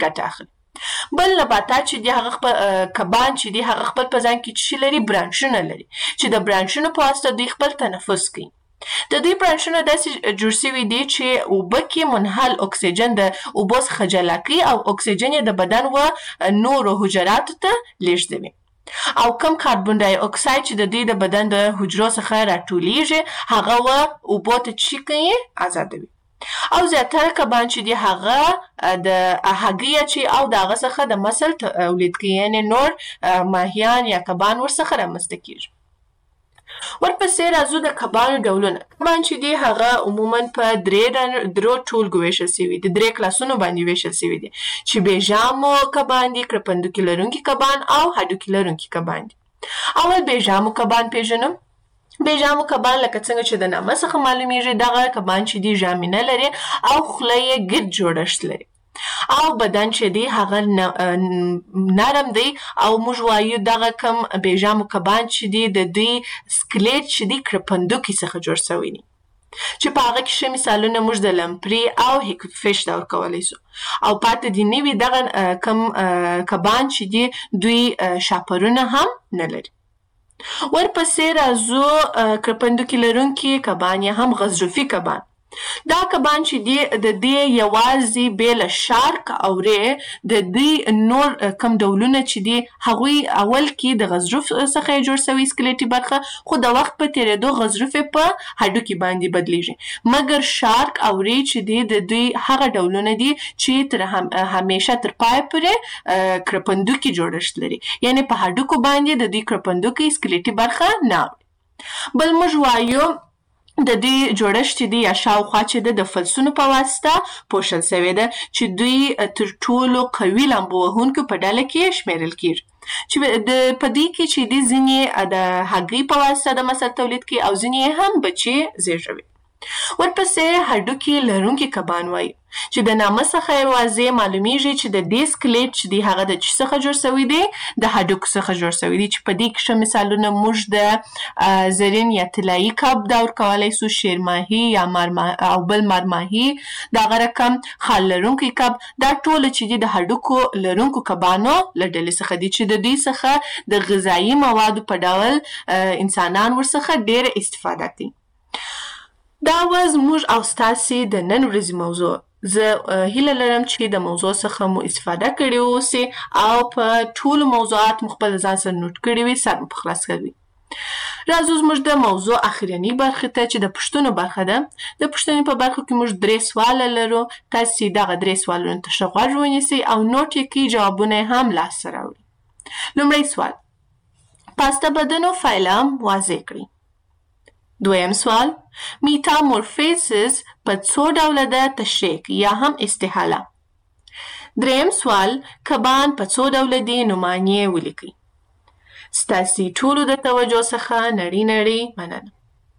ګټه اخلي. بل نباتات چې دي هغه خپل کبان چې دي هغه خپل په ځان کې څه لري؟ برانشونه لري چې د برانشونو په واسطه دوی خپل تنفس کوي. د دوی برانشونه داسې جوړ شوي دي چې اوبه کې منحل اکسیجن د اوبو څخه جلا کوي او اکسیجن یې د بدن و نورو حجراتو ته لیږدوي. او کم کاربن ډای اکساید چې د دوی د بدن د حجرو څخه راټولیږي هغه و اوبو ته څه کوي؟ آزادوي. او زیاتره کبان چې دي هغه د هګۍ اچي او د هغه څخه د مسل تولید کوي، یعنې نور ماهیان یا کبان ورڅخه رامنځته کیږي. ورپسې راځو د کبانو ډولونه. کبان چې دي هغه عموما په درو ټولګو ویشل سوي دي، 3 کلاسونو باندې ویشل سوي دي چې بیژامو کبان دي، کرپندوکي لرونکي کبان او هډوکي لرونکي کبان دي. اول بیژامو کبان پیژنم. بیژامو کبان لکه څنګه چې د نامه څخه معلومیږي دغه کبان چې دي ژامنه لري او خوله یې ګرد جوړښت لري او بدن چې دی هغه نرم دی او موږ وایو دغه کم بیژامو کبان چې دي د دوی سکلیټ چې دی کرپندوکي څخه جوړ شوی دي چې په هغه کې ښه مثالونه موږ د لمپري او هیکفیش ته ورکولی سو. او پاتې دي نوي دغه کم کبان چې دي دوی شاپرونه هم نه لري. ورپسې راځو کرپندوکي لرونکي کبان یا هم غضروفي کبان. دا کبان چې دي د دې یوازې بې له شارک او ری د دوی نور کم ډولونه چې دي هغوی اول کې د غضروف څخه جوړ شوی سکلیټي برخه، خو د وخت په تېرېدو غضروف په هډوکي باندې بدلیږي. مګر شارک او ری چې دي د دوی هغه ډولونه دي چې تر همیشه تر پای پورې کرپندوکي جوړښت لري، یعنې په هډوکو باندې د دوی کرپندوکي سکلیټي برخه نه اوري. بل موږ وایو د دوی جوړښت چې دی یا شاوخوا چې د فلسونو په واسطه پوښل شوی ده چې دوی تر ټولو قوي لامبو وهونکو په ډله کې شمیرل کیږي، چې په دوی کې چې دی ځینې د هګۍ په واسطه د مسل تولید کوي او ځینې هم بچي زیږوي. ورپسې هډوکي لرونکي کبان وایي چې د نامه څخه یې واضح معلومیږي چې د دې سکلیټ چې دی هغه د څه څخه جوړ شوی دی؟ د هډوکو څخه جوړ شوی دی، چې په دې کې ښه مثالونه موږ د زرین یا طلایي کب دا ورکولی سو، شیرماهي یا او بل مارماهي، دغه رقم خال لرونکی کب. دا ټوله چې دي د هډوکو لرونکو کبانو له ډلې څخه دي چې د دوی څخه د غذایي موادو په ډول انسانان ورڅخه ډېره استفاده کوي. دا زموږ او ستاسې د نن ورځې موضوع. زه هیله لرم چې د موضوع څخه مو استفاده کړې اوسئ او په ټولو موضوعات مو خپل ځان سره نوټ کړي وي، سر مو په خلاص کړي. راځو زموږ د موضوع اخرنۍ برخې ته چې د پوښتنو برخه ده. د پوښتنې په برخه کې موږ 3 سواله لرو. تاسې دغه 3 سوالونو ته ښه غوږ ونیسئ او نوټ یې کړئ، جوابونه یې هم لاسته راوړئ. لومړی سوال: پاسته بدنو فایلم واضح کړئ. دویم سوال: میتامورفیزس په څو ډوله ده؟ تشریح یا هم استحاله. دریم سوال: کبان په څو ډوله دي؟ نومانې ولیکئ. ستاسې ټولو د توجه څخه نړۍ مننه.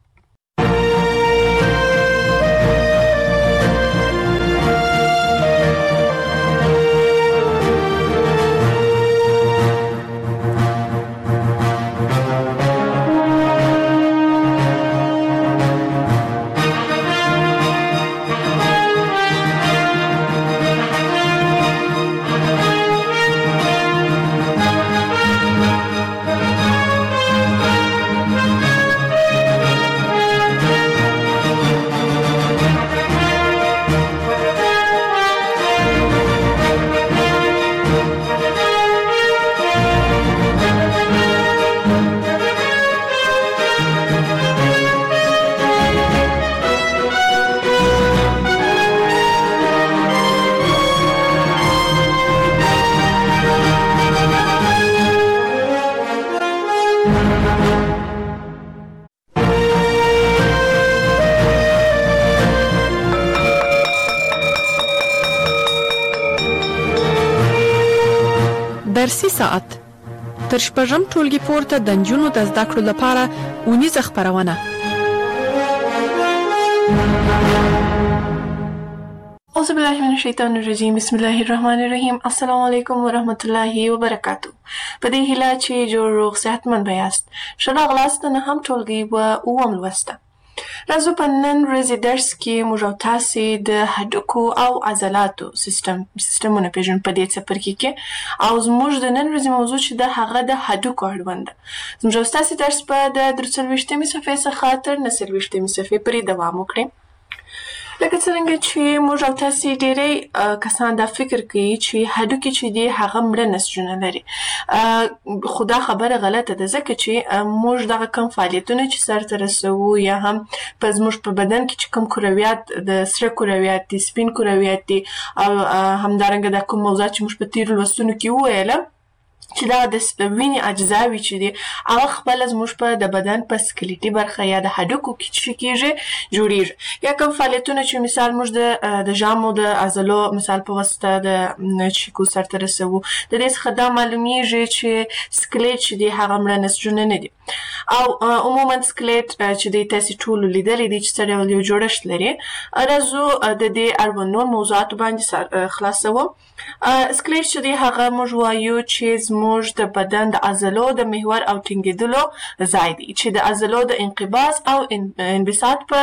درسي ساعت تر شپږم ټولګي پورته د نجونو د زده کړو لپاره اونیزه خپرونه. اعوذ بالله من الشیطان الرجیم، بسم الله الرحمن الرحیم. السلام علیکم ورحمت الله وبرکاتو. په دې هیله چې جوړ روغ صحتمند به یاست. ښه راغلاست د 9 ټولګي و 9 لوسته. راځو په نن ورځې درس کې موږ او تاسې د هډوکو او عضلاتو سیستمونه پېژنو په دې څپرکي کې، او زموږ د نن ورځې موضوع چې ده هغه د هډوکو اړوند ده. زموږ او ستاسې درس به د 43مې صفحې څخه تر 49مې صفحې پورې دوام وکړي. لکه څرنګه چې موږ او تاسې ډېری کسان دا فکر کوي چې هډوکي چې دي هغه مړه نسجونه لري، خو دا خبره غلطه ده، ځکه چې موږ دغه کم فعالیتونه چې سرته رسوو یا هم په زموږ په بدن کې چې کوم کرویات د سره کرویات دي، سپین کرویات دي، او همدارنګه دا کوم موضوعات چې موږ په تېرو لوستونو کې وویله چې دا د وینې اجزاوي چې دي هغه خپله زموږ په د بدن په سکلیټي برخه یا د هډوکو کې چې کېږي جوړېږي. یا کوم فعالیتونه چې مثال موږ د ژامو د عضلو مثال په واسطه د چیکو سرته رسوو، د دې څخه دا معلومیږي چې سکلیټ چې دی هغه مړه نسجونه نه دي. او عموما سکلیټ چې دی تاسې ټولو لیدلی دی چې څه ډول یو جوړښت لري. راځو د دې اړوند نور موضوعاتو باندې خلاصوم. سکلیټ چې دی هغه موږ وایو چې زموږ د بدن د عضلو د محور او ټینګېدلو ځای دی، چې د عضلو د انقباض او انبساط په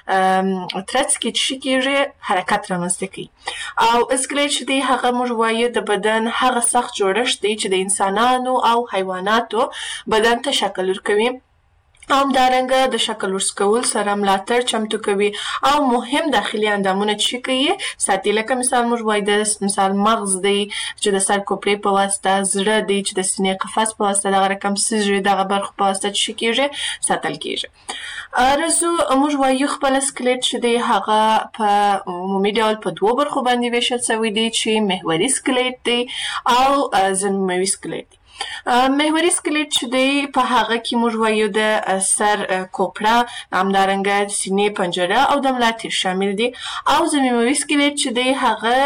ترڅ کې چې کېږي حرکت رامنځته کوي. او سکلیټ چې دی هغه موږ وایو د بدن هغه سخت جوړښت دی چې د انسانانو او حیواناتو بدن ته شکل ورکوي، همدارنګه د شکل ورکول سره ملاتړ چمتو کوي او مهم داخلي اندامونه چې کوي ساتي. لکه مثال موږ وایو د مثال مغز دی چې د سر کوپړې په واسطه، زړه دی چې د سینې قفس په واسطه، دغه رقم سږي دغه برخو په واسطه چې کېږي ساتل کېږي. راځو موږ وایو خپله سکلیټ چې دی هغه په عمومي ډول په دوو برخو باندې ویشل سوی دی چې محوري سکلیټ دی او ضمیموي سکلیټ دی. محوري سکلیټ چې دی په هغه کې موږ وایو د سر کوپړه، همدارنګه د سینې پنجره او د ملا تیر شامل دي. او ضمیموي سکلیټ چې دی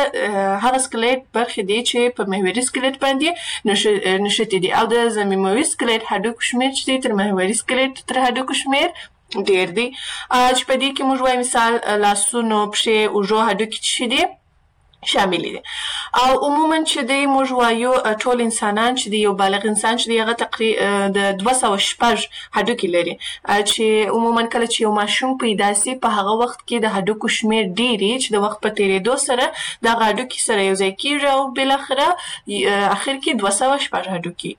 هغه سکلیټ برخې دي چې په محوري سکلیټ باندې نښتي دي. او د ضمیموي سکلیټ هډوکو شمېر چې دی تر محوري سکلیټ تر هډوکو شمېر ډېر دی، چې په دې کې موږ وایو مثال لاسونو، پښې، اوږو هډوکي چې دي شامل دي. او عموما چې دی موږ وایو ټول انسانان چې دی یو بالغ انسان چې دی هغه تقریبا د 206 هډوکي لري، چې عموما کله چې یو ماشوم پیدا سي په هغه وخت کې د هډوکو شمېر ډېر چې د وخت په تېرېدو سره دغه هډوکي سره یو ځای کېږي او بالاخره اخر کې 206 هډوکي.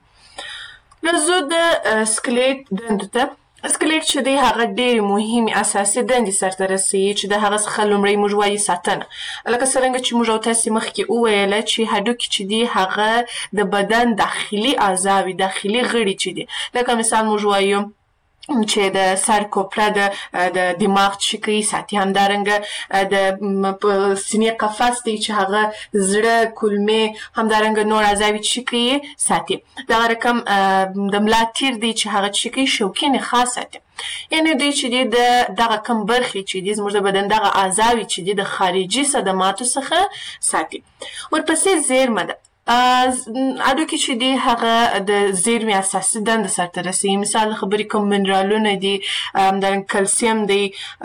راځو د سکلیټ دندو ته. سکلیټ چې دی هغه ډېرې مهمې اساسي دندې سرته رسوي، چې د هغه څخه لومړی موږ وایو ساتنه. لکه څرنګه چې موږ او تاسې مخکې وویله چې هډوکي چې دی هغه د بدن داخلي اعضاوي، داخلي غړي چې دي، لکه مثال موږ وایو چې د سر کوپړه د دماغ چې کوي ساتي، همدارنګه د سینې قفس دی چې هغه زړه، کولمې، همدارنګه نور اعضاوي چې کوي ساتي. دغه رقم د ملا تیر دی چې هغه چې کوي شوکي نخاع ساتي. یعنې دوی چې دي د دغه کم برخې چې دي زموږ د بدن دغه اعضاوي چې دي د خارجي صدماتو څخه ساتي. ورپسې زیرمه ده. هډوکي چې دي هغه د زیرمې اساسي دنده سرته رسوي. مثال خبرې کوم منرالونه دي، همدارنګه کلسیم دی،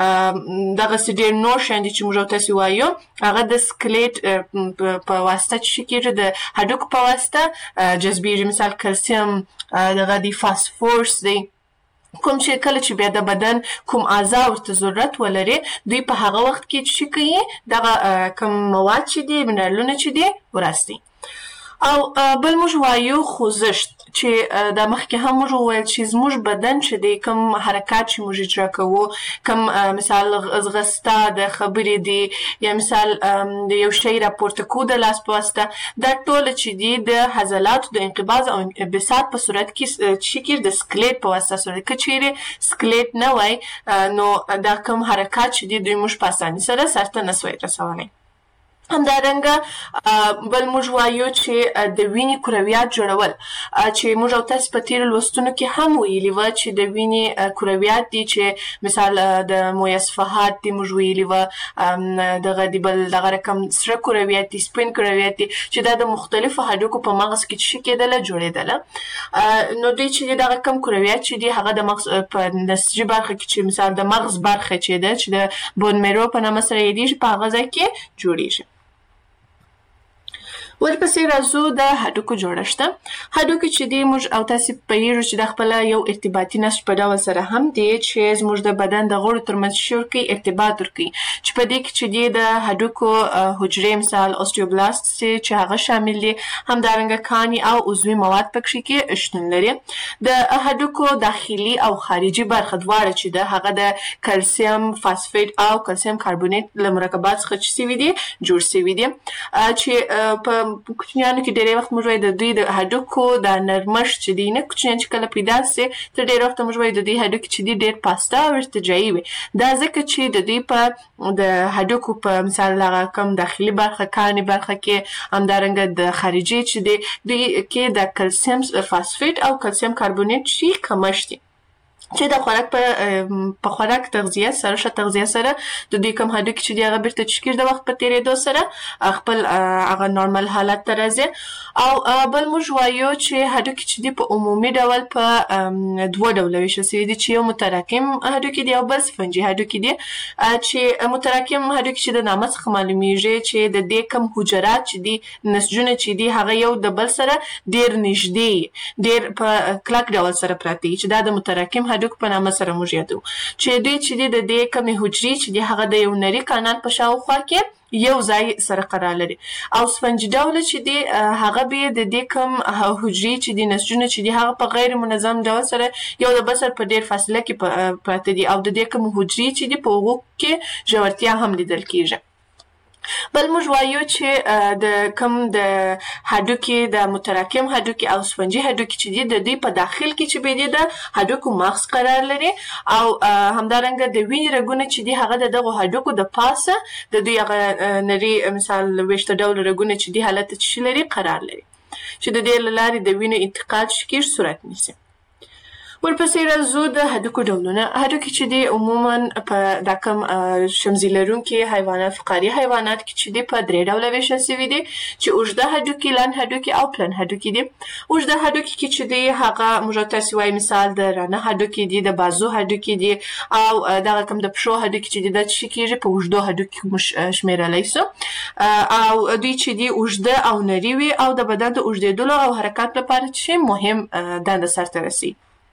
دغسې ډېر نور شیان دي چې موږ او تاسې وایو هغه د سکلیټ په واسطه چې کېږي د هډوکو په واسطه جذبېږي. مثال کلسیم دغه دی، فاسفورس دی، کوم چې کله چې بیا د بدن کوم اعضا ورته ضرورت ولري دوی په هغه وخت کې چې کوي دغه کوم مواد چې دي، منرالونه چې دي وراسي. او بل موږ وایو خوځښت، چې دا مخکې هم موږ وویل چې زموږ بدن چې دی کوم حرکات چې موږ اجرا کوو، کوم مثال ځغسته د خبرې دی، یا مثال د یو شی راپورته کوو د لاس په واسطه، دا ټوله چې دي د عضلاتو د انقباض او انبساط په صورت کې چې کېږي د سکلیټ په واسطه صورت. که چیرې سکلیټ نه وای نو دا کوم حرکات چې دي دوی موږ په اسانۍ سره سرته نسوای رسولی. همدارنګه بل موږ وایو چې د وینې کرویات جوړول، چې موږ او تاسې په تېرو لوستونو کې هم ویلي وه چې د وینې کرویات دي چې مثال د مویه صفحات دي، موږ ویلي وه دغه د بل دغه رقم سره کرویات دي، سپین کرویات دي، چې دا د مختلفو هډوکو په مغز کې چې کېدله جوړېدله. نو دوی چې دغه کم کرویات چې دي هغه د مغز په نسجي برخه کې چې مثال د مغز برخه چې ده چې د بون میرو په نامه سره یادېږي په هغه ځای کې جوړېږي. ورپسې راځو د هډوکو جوړښت. هډوکي چې دي موږ او تاسې پوهېږو چې دا خپله یو ارتباطي نسج په ډول سره هم دي چې زموږ د بدن د غړو ترمنځ څه ورکوي؟ ارتباط ورکوي، چې په دې کې چې دي د هډوکو حجرې مثال اوسټیوبلاست چې هغه شامل دي، همدارنګه کاني او عضوي مواد پکښې کې شتون لري. د هډوکو داخلي او خارجي برخه دواړه چې ده هغه د کلسیم فاسفیټ او کلسیم کاربونیټ له مرکبات څخه چې سوي دي جوړ سوي دي، چې په کوچنیانو کې ډېری وخت موږ وایو د دوی د هډوکو د نرمښت چې دی نه کوچنیان چې کله پیدا سي تر ډېر وخته موږ وایو د دوی هډوکي چې دي ډېر پاسته او ارتجاعي وي. دا ځکه چې د دوی په د هډوکو په مثال هغه کوم داخلي برخه کاني برخه کې همدارنګه د خارجي چې دی دوی کې د کلسیم فاسفیټ او کلسیم کاربونیټ شي کمښت دي، چې د خوراک په خوراک تغذیه سره ښه تغذیه سره د دوی کوم هډوکي چې دي هغه بیرته چې کېږي د وخت په تېرېدو سره خپل هغه نارمل حالت ته راځي. او بل موږ وایو چې هډوکي چې دي په عمومي ډول په دوه ډوله ویشل سوي دي، چې یو متراکم هډوکي دي او بل سفنجي هډوکي دي. چې متراکم هډوکي چې د نامه څخه معلومیږي چې د دې کوم حجرات چې دي نسجونه چې دي هغه یو د بل سره ډېر نږدې ډېر په کلک ډول سره پراته دي، چې دا د متراکم هډوکو په نامه سره موږ یادو. چې دوی چې دي د دې کمې حجرې چې دي هغه د یو نري کانال په شاوخوا کې یو ځای سره قرار لري. او سفنجي ډوله چې دي هغه به د دې کوم حجرې چې دي نسجونه چې دي هغه په غیر منظم ډول سره یو د بل سره په ډېر فاصله کې پراته دي، او د دې کوم حجرې چې دي په هغو کې ژورتیا هم لیدل کېږي. بل موږ وایو چې د کوم د هډوکي د متراکم هډوکي او سفنجي هډوکي چې دي د دوی په داخل کې چې به دي د هډوکو مغز قرار لري، او همدارنګه د وینې رګونه چې دي هغه د دغو هډوکو د پاسه د دوی هغه نري مثال ویشته ډول رګونه چې دي حالت چې لري قرار لري، چې د دې له لارې د وینې انتقال چې کېږي صورت نیسي. ورپسې راځو د هډوکو ډولونه. هډوکي چې دي عموما په دا کوم شمزي لرونکي حیوانات فقاري حیوانات کې چې دي په درې ډوله ویشل سوي دي، چې اوږده هډوکي، لنډ هډوکي او پلن هډوکي دي. اوږده هډوکي کې چې دي هغه موږ تاسې وایو مثال د رانه هډوکي دي، د بازو هډوکي دي، او دغه کوم د پښو هډوکي چې دي دا څه کېږي په اوږدو هډوکي کې موږ شمېرلی سو. او دوی چې دي اوږده او نري وي او د بدن د اوږدېدلو او حرکات لپاره چې مهم دنده سرته رسي.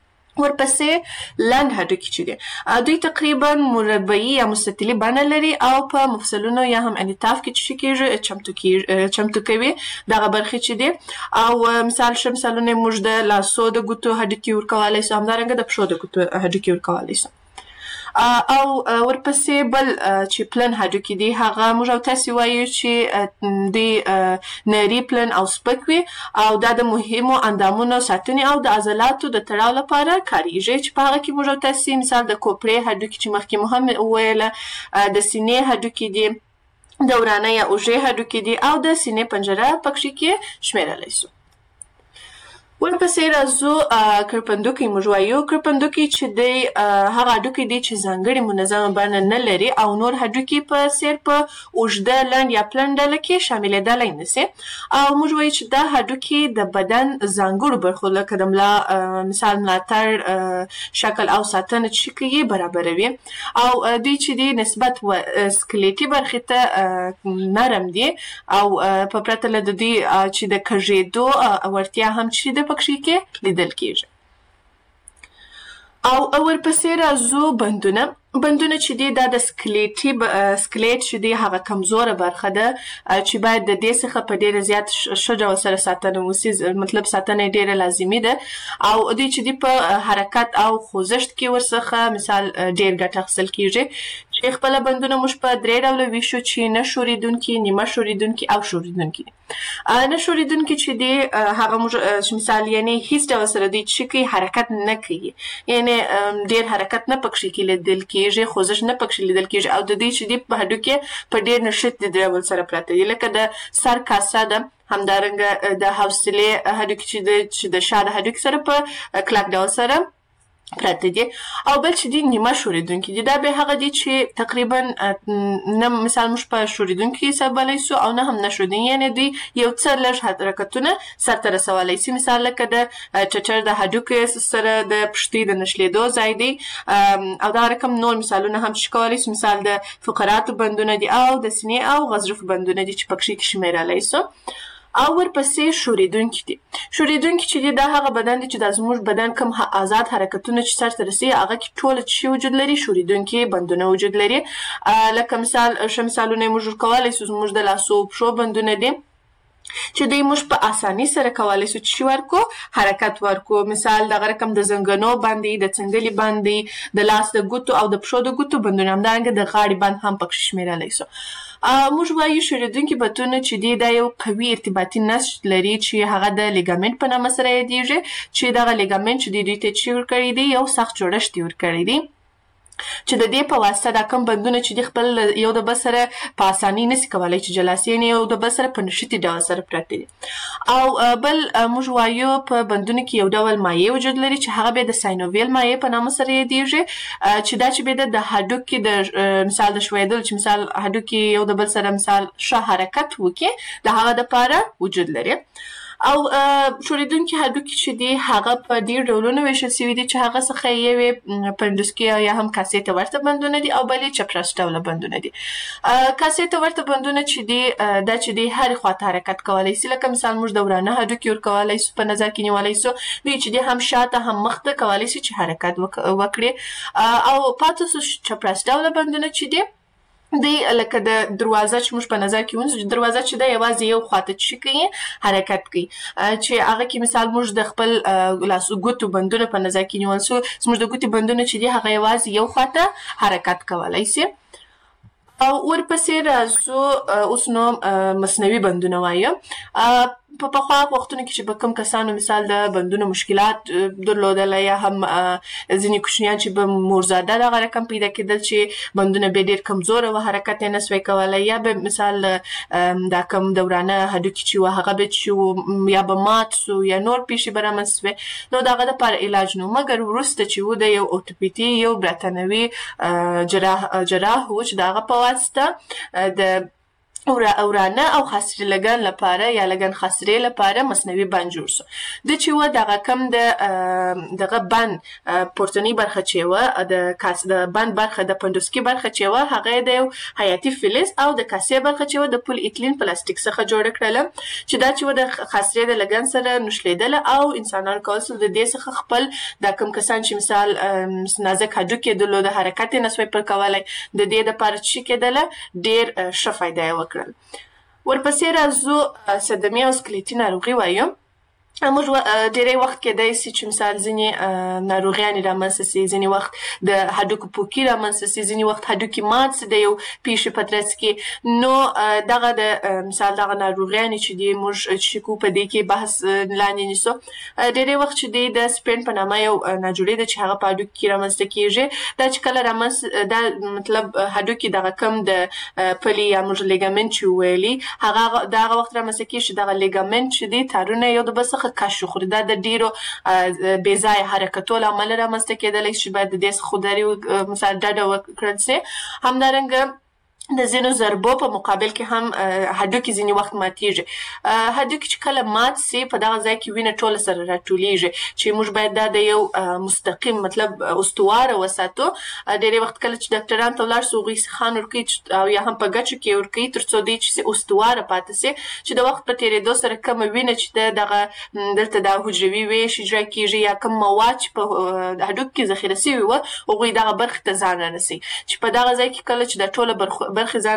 ورپسې لنډ هډوکي چې دي دوی تقریبا مربعي یا مستطیلي بڼه لري او په مفصلونو یا هم انعطاف کې چې کېږي چمتو کوي دغه برخې چې دي. او مثال ښه مثالونه موږ د لاسو د ګوتو هډوکي ورکولی سو، همدارنګه د پښو د ګوتو هډوکي ورکولی سو. او ورپسې بل چې پلن هډوکي دي هغه موږ او تاسې وایو چې دوی نري پلن او سپک وي، او دا د مهمو اندامونو ساتنې او د عضلاتو د تړاو لپاره کارېږي، چې په هغه کې موږ او تاسې مثال د کوپړې هډوکي چې مخکې مو هم وویله، د سینې هډوکي دي، د ورانه یا اوږې هډوکي دي، او د سینې پنجره پکښې کې شمېرلی سو. ورپسې راځو کرپندوکي موږ وایو. کرپندوکي چې دی هغه هډوکي دی چې ځانګړې منظمه بڼه نه لري او نور هډوکي په څېر په اوږده، لنډ یا پلن ډله کې شاملېدلی نه سي. او موږ وایو چې دا هډوکي د بدن ځانګړو برخو لکه د ملا مثال ملاتړ شکل او ساتنه چې کوي برابروي. او دوی چې دی نسبت سکلیټي برخې ته نرم دي، او په پرته له د دوی چې د کږېدو وړتیا هم چې د پکښې کې لیدل کېږي. او ورپسې راځو بندونه. بندونه چې دي دا د سکلیټ چې دی هغه کمزوره برخه ده چې باید د دې څخه په ډېره زیات ښه ډول سره ساتنه وسي، مطلب ساتنه یې ډېره لازمي ده. او دوی چې دي په حرکت او خوځښت کې ورڅخه مثال ډېر ګټه اخیستل کېږي، چې خپله بندونه موږ په درې ډوله ویشو چې نه ښورېدونکي، نیمه ښورېدونکي او ښورېدونکي دي. نه ښورېدونکي چې دي هغه موږ مثال یعنې هېڅ ډول سره دوی چې کوي حرکت نه کوي، یعنې ډېر حرکت نه پکښې کې لیدل کېږي، خوځښت نه پکښې لیدل کېږي. او د دې چې دي په هډوکي په ډېر نښتې ډول سره پراته دي، لکه د سر کاسه ده، همدارنګه د حوصلې هډوکي چې د شا د هډوکي سره په کلک ډول سره پراته دي. او بل چې دي نیمه ښورېدونکي دي، دا به هغه دي چې تقریبا نه مثال موږ په ښورېدونکي حسابولی سو او نه هم نه ښورېدونکي، یعنې دوی یو څه لږ حرکتونه سرته رسولی سي. مثال لکه د ټټر د هډوکي سره د پښتۍ د نښلېدو ځای دی، او دا رقم نور مثالونه هم چې کولی سو، مثال د فقراتو بندونه دي او د سینې او غضروف بندونه دي چې پکښې کې شمېرلی سو. او ورپسې شوریدونکي دي. شوریدونکي چې دي دا هغه بدن دی چې د زموږ بدن کوم آزاد حرکتونه چې سرته رسي هغه کې ټول چې وجود لري شوریدونکي بندونه وجود لري. لکه مثالونه موږ ورکولی سو زموږ د لاسو پښو بندونه دي چې دوی موږ په اساني سره کولی سو چې ورکو حرکت ورکو. مثال دغه رقم د زنګنو بند د څنګلي بند د لاس د ګوتو او د پښو د ګوتو بندونه همدارنګه د غاړې بند هم پکې شمیرلی سو. موږ وایو شوریدونکي بندونه چې دي دا یو قوي ارتباطي نسج لري چې هغه د لیګامنټ په نامه سره یادیږي چې دغه لیګامنټ چې دوی ته چې ورکړی دی یو سخت جوړښت یې ورکړی دی چې د دې په واسطه دا کوم بندونه چې د خپل یو د بل سره په اساني نشي کولای چې جلاسین یو د بل سره په نشتي ډول سره پراته دي. او بل موږ وایو په بندونو کې یو ډول مایع وجود لري چې هغه به د ساینوویل مایع په نامه سره یادیږي چې دا چې به د هډوکي د مثال د شویدل چې مثال هډوکي یو د بل سره مثال ښه حرکت وکړي د هغه لپاره وجود لري. او شوریدونکي هډوکي چې دي هغه په ډېر ډولونو ویشل سوي دي چې هغه څخه یوې پنډوسکي یا هم کاسې ته ورته بندونه دي او بلې چپراس ډوله بندونه دي. کاسې ته ورته بندونه چې دي دا چې دي هرې خواته حرکت کولی سي. لکه مثال موږ د ورانه هډوکي ورکولی سو په نظر کې نیولی سو دوی چې دي هم شاته هم مخته کولی سي چې حرکت وکړي. او پاتې سو چپراس ډوله بندونه چې دي دی لکه د دروازه چې موږ په نظر کې ونیسو دروازه چې ده یوازې یو خواته چې کوي حرکت کوي چې هغه کې مثال موږ د خپل لاسو ګوتو بندونه په نظر کې نیول سو زموږ د ګوتې بندونه چې دي هغه یوازې یو خواته حرکت کولی سي. او ورپسې راځو اوس نو مصنوعي بندونه وایو. په پخوا وختونو کې چې به کوم کسانو مثال د بندونو مشکلات درلودله یا هم ځینې کوچنیان چې به مورزاده دغه رقم پیدا کېدل چې بندونه به ډېر کمزوره وه حرکت یې نسوی کولی یا به مثال دا کوم د ورانه هډوکي چې وه هغه به چې یا به مات سو یا نور پیښې به رامنځته سوې نو د هغه دپاره علاج نو مګر وروسته چې و د یو اوتوپیتي یو برتانوي جراح و چې د هغه په واسطه د ورانه او خاصرې لګن لپاره یا لګن خاصرې لپاره مصنوعي بند جوړ سو. د چې و دغه کم دغه بند پورتنۍ برخه چې و د بند برخه د پنډوسکي برخه چې و هغه د یو حیاتي فلز او د کاسې برخه چې و د پول ایتلین پلاستیک څخه جوړه کړله چې دا چې و د خاصرې د لګن سره نښلېدله او انسانان کول سو د دې څخه خپل دا کوم کسان چې مثال نازک هډوکي درلوده حرکت یې نسوی پر کولی د دې دپاره چې کېدله ډېر ښه فایده یې وکړل. ورپسې راځو صدمې او سکلیټي ناروغي وایو. موږ ډېری وخت کېدای سي چې مثال ځینې ناروغیانې رامنځته سي ځینې وخت د هډوکو پوکي رامنځته سي ځینې وخت هډوکي مات سي د یو پیښې په ترڅ کې نو دغه د مثال دغه ناروغیانې چې دي موږ چې کوو په دې کې بحث لاندې نیسو. ډېری وخت چې دی د سپین په نامه یو ناجوړې ده چې هغه په هډوکي کې رامنځته کېږي دا چې کله رامنځته دا مطلب هډوکي دغه کم د پلي یا موږ لیګامنټ چې وویلي هغه د هغه وخت رامنځته کېږي چې دغه لیګامنټ چې دی تارونه یو د بل څخه کش وخوري دا د ډیرو بې ځایه حرکتو له امله رامنځته کېدلی چې باید د دې څخه خودداري مثال ډډه وکړل سي. همدارنګه د ځینو ضربو په مقابل کې هم هډوکي ځینې وخت ماتېږي. هډوکي چې کله مات سي په دغه ځای کې وینه ټوله سره راټولیږي چې موږ باید دا د یو مستقیم مطلب استواره وساتو. ډېری وخت کله چې ډاکټرانو ته ولاړ سو هغوی سیخان ورکوي او یا هم په ګچو کې ورکوي تر څو دوی چې استواره پاتې سي چې د وخت په تېرېدو سره کومه وینه چې دغه دلته دا حجروي ویش اجرا کېږي یا کوم مواد چې په هډوکو کې ذخیره سوي وه هغوی دغه برخې ته ځان رارسوي چې په دغه ځای کې کله چې دا ټوله برخې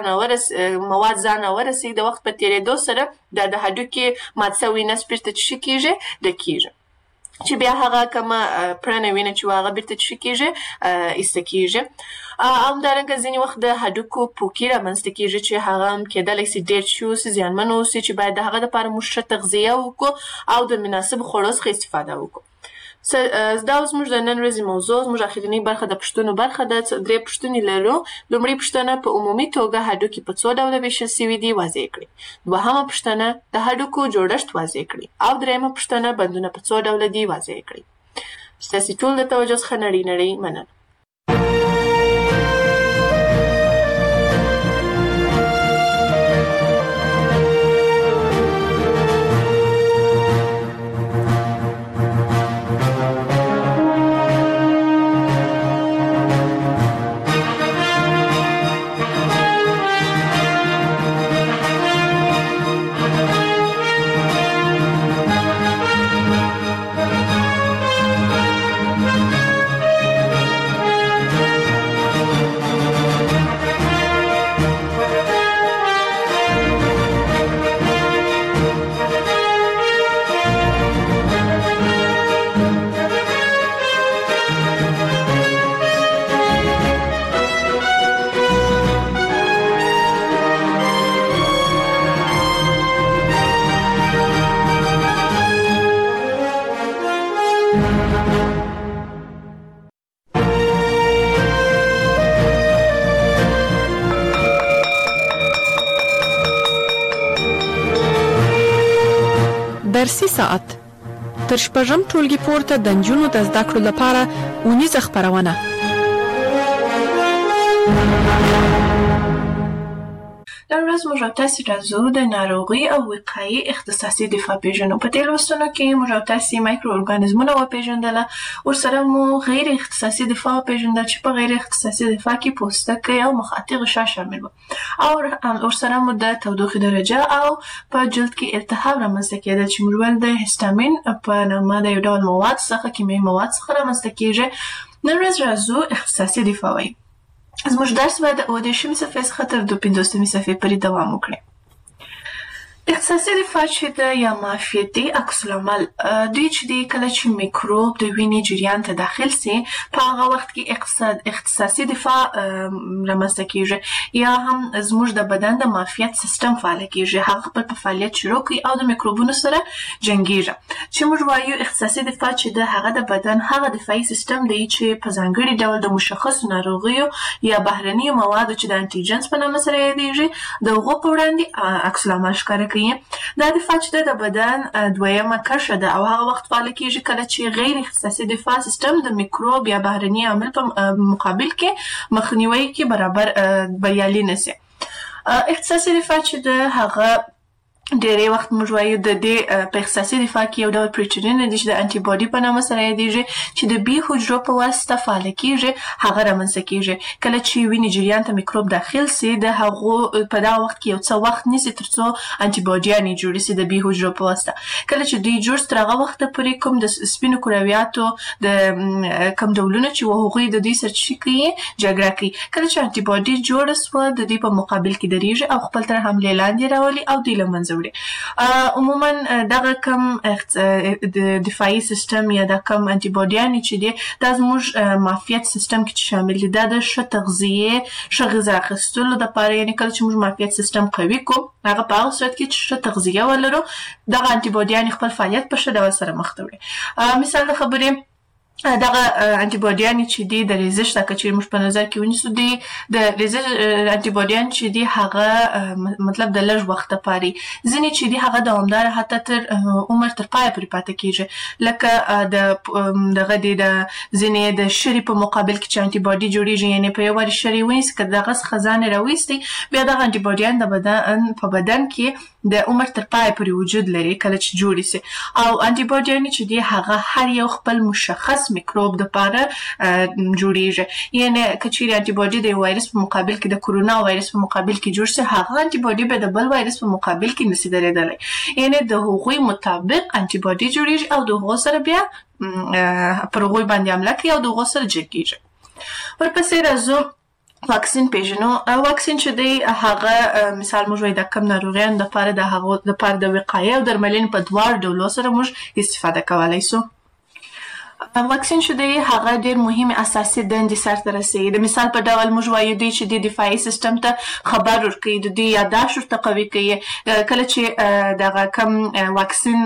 مواد ځان ورسي د وخت په تېرېدو سره دا د هډوکي مات سوي نسج بیرته چې کېږي ډکېږي چې بیا هغه کومه پرنه وینه چې هغه بیرته چې کېږي ایسته کېږي. همدارنګه ځینې وخت د هډوکو پوکي رامنځته کېږي چې هغه هم کېدلی سي ډېر چې اوسي زیانمن اوسي چې باید د هغه دپاره موږ ښه تغذیه وکړو او د مناسبو خوړو څخه استفاده وکړو. دا اوس موږ د نن ورځې موضوع زموږ اخرنۍ برخه د پوښتنو برخه ده. 3 پوښتنې لرو. لومړۍ پوښتنه په عمومي توګه هډوکي په څو ډوله ویشل سوي دي واضح کړئ. دوهمه پوښتنه د هډوکو جوړښت واضح کړئ او درېیمه پوښتنه بندونه په څو ډوله دي واضح کړئ. ستاسې ټول د توجه څخه نړۍ مننه. درسي ساعت تر شپږم ټولګي پورته د نجونو د زده کړو لپاره اونیزه خپرونه. در ورځ موږ تاسو راځو د ناروغي او وقایي اختصاصي دفاع پیژنو. په دې لوستونو کې موږ تاسو مایکرو ارګانیزمونه وپیژندل، ورسره مو غیر اختصاصي دفاع پیژندل چې په غیر اختصاصي دفاع کې پوستکی او مخاطي غشا شامل وو، او ورسره مو د تودوخې درجه او په جلد کې التهاب رامنځته کېدل چې موږ ول د هیستامین په نامه د یو ډول مواد څخه کیمیاوي مواد څخه رامنځته کېږي. نن ورځ راځو اختصاصي دفاع وایي. زموږ درس به د اووه صفحې څخه تر 52 صفحې پورې دوام وکړي. اختصاصي دفاع چې د یا معافیتي عکس العمل دوی چې دی کله چې میکروب د وینې جریان ته داخل سي په هغه وخت کې اختصاصي دفاع رامنځته کېږي، یا هم زموږ د بدن د معافیت سیستم فعال کېږي، هغه خپل په فعالیت شروع کوي او د میکروبونو سره جنګیږي. چې موږ وایو اختصاصي دفاع چې د هغه د بدن هغه دفاعي سیستم دی چې په ځانګړي ډول د مشخصو ناروغیو یا بهرنیو موادو چې د انټيجنز په نامه سره یادېږي د هغو په وړاندې عکس العمل ښکاره کوي. دا دفاع چې د بدن دویمه کرښه ده او هغه وخت فعال کېږي کله چې غیر اختصاصي دفاع سیستم د میکروب یا بهرني عامل په مقابل کې مخنیوي کې برابر بریالي نشي. اختصاصي دفاع چې د هغه ډېری وخت موږ وایو د دې په اختصاصي دفاع کې یو ډول پروټینونه دي چې د انټي باډي په نامه سره یادېږي چې د بي حجرو په واسطه فعال کېږي، هغه رامنځته کېږي کله چې وینې جریان ته میکروب داخل سي. د هغو په دا وخت کې یو څه وخت نیسي ترڅو انټي باډیانې جوړ سي د بي حجرو په واسطه. کله چې دوی جوړ تر هغه وخت پورې کوم د سپینو کرویاتو د کوم ډولونه چې هغوی د دوی سره شي کوي جګړه کوي. کله چې انټي باډي جوړ سو د دوی په مقابل کې درېږي او خپل تر حملې لاندې راولي او دوی له منځه عموما دغه کم دفاعي سیستم یا د کم انټي باډیانې چې دي دا زموږ معافیت سیستم کې شامل دي. دا د ښه تغذیه ښه غذا اخیستلو لپاره، یعنې کله چې موږ معافیت سیستم قوي کوو هغه په هغه صورت کې چې ښه تغذیه ولرو دغه انټي باډیانې خپل فعالیت په ښه ډول سره مخ ته وړي. مثال د خبرې دغه انټي باډیانې چې دي د ریزش د کچې موږ په نظر کې ونیسو دي د ریزش انټي باډیان چې دي هغه مطلب د لږ وخت لپاره ځینې چې دي هغه دوامدار حتی تر عمر تر پای پورې پاتې کېږي، لکه دغه د ځینې د شری په مقابل کې چې انټي باډي جوړیږي، یعنې په یو وار شری ونیسي که دغه څخه ځان راویستي بیا دغه انټي باډیان د بدن په بدن کې د عمر تر پای پورې وجود لري کله چې جوړ شي. او انټي باډیان چې دي هغه هر یو خپل مشخص میکروب د پاره جوړیږي، یعنی کچېرې انټي باډي د وایرس په مقابل کې د کورونا وایرس په مقابل کې جوړ شي هغه انټي باډي به د بل وایرس په مقابل کې نشي درېدلی، یعنی د هغوی مطابق انټي باډي جوړیږي او د هغو سره بیا پر هغوی باندې حمله کوي او د هغو سره جنګیږي. ورپسې راځو واکسین پیژنو. واکسین چې دی هغه مثال موږ وایو د کم ناروغیانو لپاره د هغو لپاره د وقایې او درملنې په دواړو ډولو سره موږ استفاده کولی سو. واکسین چې دی هغه ډېر مهمې اساسي دندې سرته رسوي. د مثال په ډول موږ وایو دوی چې د دفاعي سیستم ته خبر ورکوي، د دوی یاداشت ورته قوي کوي. کله چې دغه کم واکسین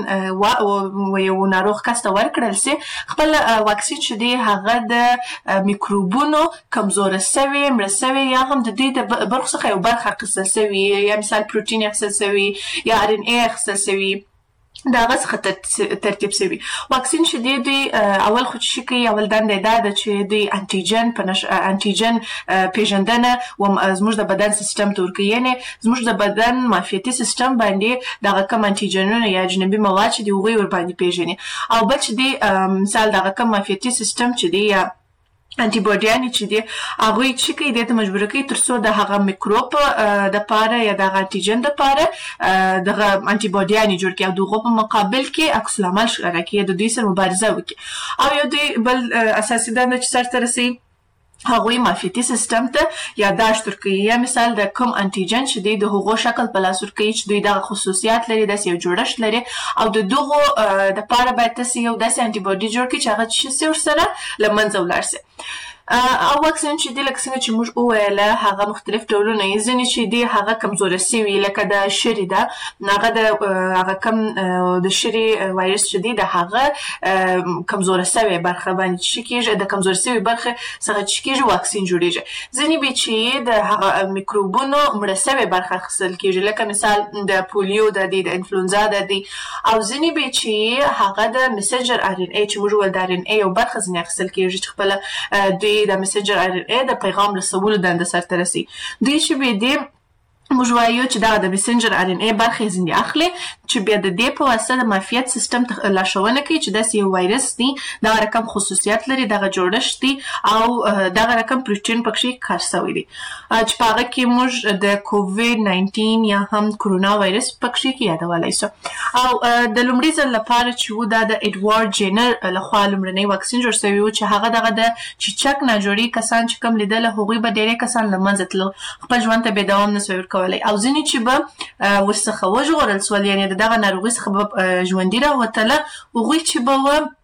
یو ناروغ کس ته ورکړل سي خپل واکسین چې دی هغه د میکروبونو کمزوره سوي مړه سوي یا هم د دوی د برخو څخه یو برخه اخیستل سوي، یا مثال پروټین اخیستل سوي یا RNA اخیستل سوي دا هغه څخه ترتیب سوي. واکسین چې دی اول خو چې کوي اول دنده دا ده چې دوی انټيجن پیژندنه و زموږ د بدن سیستم ته ورکوي، یعنې زموږ د بدن معافیتي سیستم باندې دغه کم انټيجنونه یا اجنبي مواد چې دي هغوی ورباندې پیژني. او بل چې دی مثال دغه کم معافیتي سیستم چې دی یا انټي باډیانې چې دي هغوی چې کوي دې ته مجبوره کوي ترڅو د هغه میکروب دپاره یا دغه انټيجن دپاره دغه انټي باډیانې جوړ کړي او د هغو په مقابل کې عکس العمل ښکاره کړي، د دوی سره مبارزه وکړي. او یو دوی بل اساسي دنده چې سرته رسوي هغوی معافیتي سیستم ته یاداشت ورکوي، یا مثال د کوم انټيجن چې دی د هغو شکل په لاس ورکوي چې دوی دغه خصوصیات لري، داسې یو جوړښت لري او د دغو دپاره باید تاسې یو داسې انټي باډي جوړ کړي چې هغه څه شي ورسره له منځه ولاړ سي. او واکسین چې دی لکه څنګه چې موږ وویله هغه مختلف ډولونه یې ځینې چې دی هغه کمزوره سوي لکه د شري ده هغه د هغه کم د شري وایرس چې دی د هغه کمزوره سوي برخه باندې چې کېږي د کمزوره سوي برخه څخه چې کېږي واکسین جوړیږي ځینې به چې د هغه میکروبونو مړه سوي برخه اخیستل کېږي لکه مثال د پولیو د انفلونزا د او ځینې به چې هغه د مسنجر ار ان ای چې موږ ول د ار ان ای یو برخه ځینې اخیستل کېږي چې خپله دوی د مسنجر ار ان ای د پیغام رسولو دنده سرته رسي دوی چې به دی موږ وایو چې دا د مسنجر ار ان ای برخې ځینې اخلي چې بیا د دې په واسطه د معافیت سیستم لارښوونه کوي چې داسې یو وایرس دی دغه رقم خصوصیات لري دغه جوړښت دی او دغه رقم پروټین پکې کار شوی دی چې په هغه کې موږ د کووید 19 یا هم کرونا وایرس پکې یادولای شو او د لومړي ځل لپاره چې و دا د اډوارد جینر لخوا لومړنی واکسین جوړ شوی و چې هغه دغه د چیچک نه جوړي کسان چې کم لیدل هغوی به ډېرې کسان له منځه تلل خپل ژوند ته به دوام نه سوی ورکولی او ځینې چې به ورڅخه وژغورل سول یعنې د دغه ناروغۍ څخه به ژوندي راوتله هغوی چې به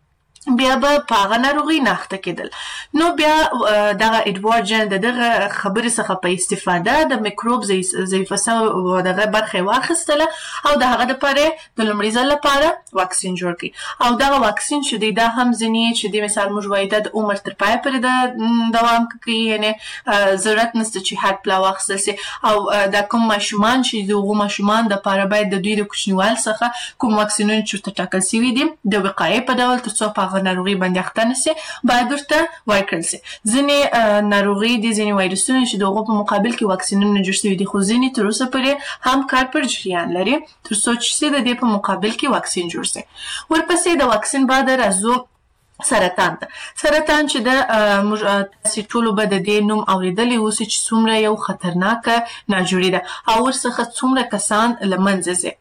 بیا به په هغه ناروغۍ نه اخته کېدل نو بیا دغه اډوارد جن دغه خبرې څخه په استفاده د میکروب ضعیفه سوي دغه برخه واخیستله او د هغه دپاره د لومړي ځل لپاره واکسین جوړ کړي او دغه واکسین چې دی دا هم ځینې چې دی مثال موږ وایو د عمر تر پایه پورې دوام کوي یعنې ضرورت نشته چې هر پلا واخیستل سي او د کوم ماشومان چې دغه ماشومان دپاره باید د دوی د کوچنیوال څخه کوم واکسینونه چې ورته ټاکل سوي دي د وقایې په ډول تر څو په ناروغي باندې اخته نشي باید ورته ورکړل شي ځینې ناروغي دي ځینې وایرسونه چې دغه په مقابل کې واکسینونه جوړ شوي دي خو ځینې تر اوسه پورې هم کار پر جریان لري تر څو چې د دې په مقابل کې واکسین جوړ شي ورپسې د واکسین بعد راځو سرطان چې د تاسې ټولو به د دې نوم اورېدلی اوسئ چې څومره یو خطرناکه ناجوړي ده او ورڅخه څومره کسان له منځه ځي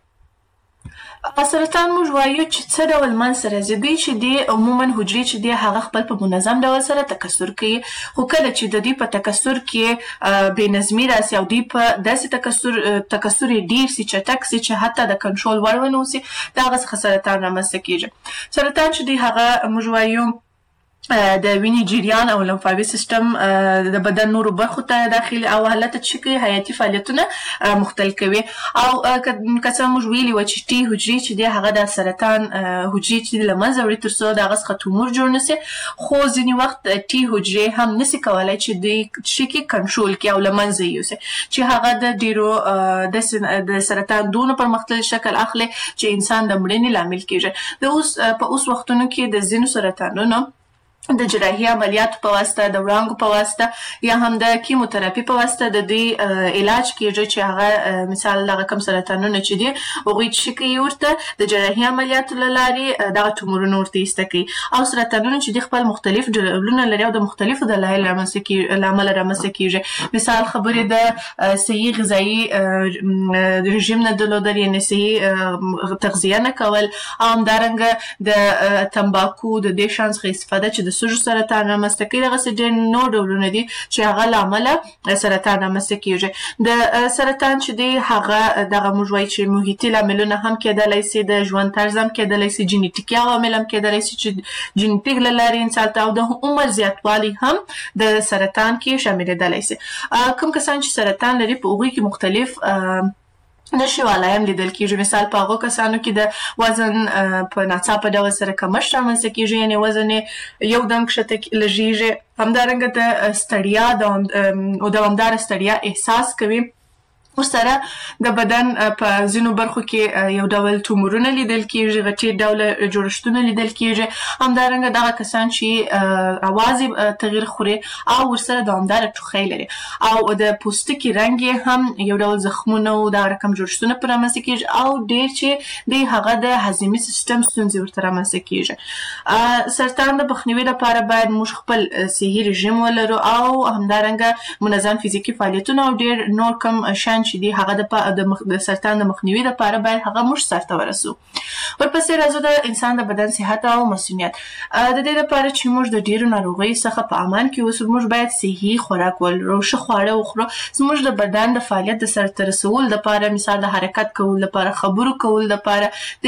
سرطان موږ وایو چې څه ډول منځته راځي دوی چې دی عموما حجرې چې دی هغه خپل په منظم ډول سره تکثر کوي خو کله چې د دوی په تکثر کې بې نظمي راسي او دوی په داسې تکثر یې ډېر سي چټک سي چې حتی د کنټرول وړ ونه اوسي د هغه څخه سرطان رامنځته کېږي سرطان چې دی هغه موږ وایو د وینې جریان او لمفاوي سیستم د بدن نورو برخو ته داخلي او حالت چې کوي حیاتي فعالیتونه مختل کوي او که څه موږ ویلي و چې ټي حجرې چې دی هغه د سرطان حجرې چې له منځه وړي تر څو د هغه څخه تومور جوړ نه سي خو ځینې وخت ټي حجرې هم نسي کولی چې دوی چې کې کنټرول کړي او له منځه یوسي چې هغه د ډېرو د سرطان دونه پرمختللی شکل اخلي چې انسان د مړینې لامل کېږي په اوس وختونو کې د ځینو سرطانونو د جراحي عملیاتو په واسطه د وړانګو په واسطه یا هم د کیموتراپي په واسطه د دوی علاج کېږي چې هغه مثال دغه کم سرطانونه چې دي هغوی چې کوي ورته د جراحي عملیاتو له لارې دغه تومورونه ورته ایسته کوي او سرطانونه چې دي خپل مختلف ډولونه لري او د مختلفو دلایلو له امله رامنځته کېږي مثال خبرې د صحي غذایي رژیم نه درلودل یعنې صحي تغذیه نه کول او همدارنګه د تمباکو د دې شیانو څخه استفاده چې د سږو سرطان رامنځته کوي دغسې ډېر نور ډولونه دي چې هغه له امله سرطان رامنځته کېږي د سرطان چې دی هغه دغه موږ وایو چې محیطي لاملونه هم کېدلی سي د ژوند طرز هم کېدلی سي جینیټیکي عوامل هم کېدلی سي چې جینیټیک له لارې انسان ته او د عمر زیاتوالی هم د سرطان کې شاملېدلی سي کوم کسان چې سرطان لري په هغوی کې مختلف نشیوالی هم لیدل کېږي مثال په هغو کسانو کې د وزن په ناڅاپه ډول سره کمښت رامنځته کېږي یعنې وزن یې یو دم کښته لږیږي همدارنګه د ستړیا دوامداره ستړیا احساس کوي ورسره د بدن په ځینو برخو کې یو ډول تومورونه لیدل کېږي غټې ډوله جوړښتونه لیدل کېږي همدارنګه دغه کسان چې اواز یې تغییر خوري او ورسره دوامداره ټوخی لري او د پوستکي رنګ یې هم یو ډول زخمونه او دغه رقم جوړښتونه پرې رامنځته کېږي او ډېر چې دی هغه د هضمي سیستم ستونزې ورته رامنځته کېږي سرطان د مخنیوي لپاره باید موږ خپل صحي رژیم ولرو او همدارنګه منظم فزیکي فعالیتونه او ډېر نور کم شیان چې دی هغه د سرطان د مخنیوي لپاره باید هغه موږ سرته ورسو ورپسې راځو د انسان د بدن صحت او مسؤلیت د دې لپاره چې موږ د ډېرو ناروغیو څخه په امان کې اوسو موږ باید صحي خوراک ولرو ښه خواړه وخورو زموږ د بدن د فعالیت د سرته رسولو لپاره مثال د حرکت کولو لپاره خبرو کولو لپاره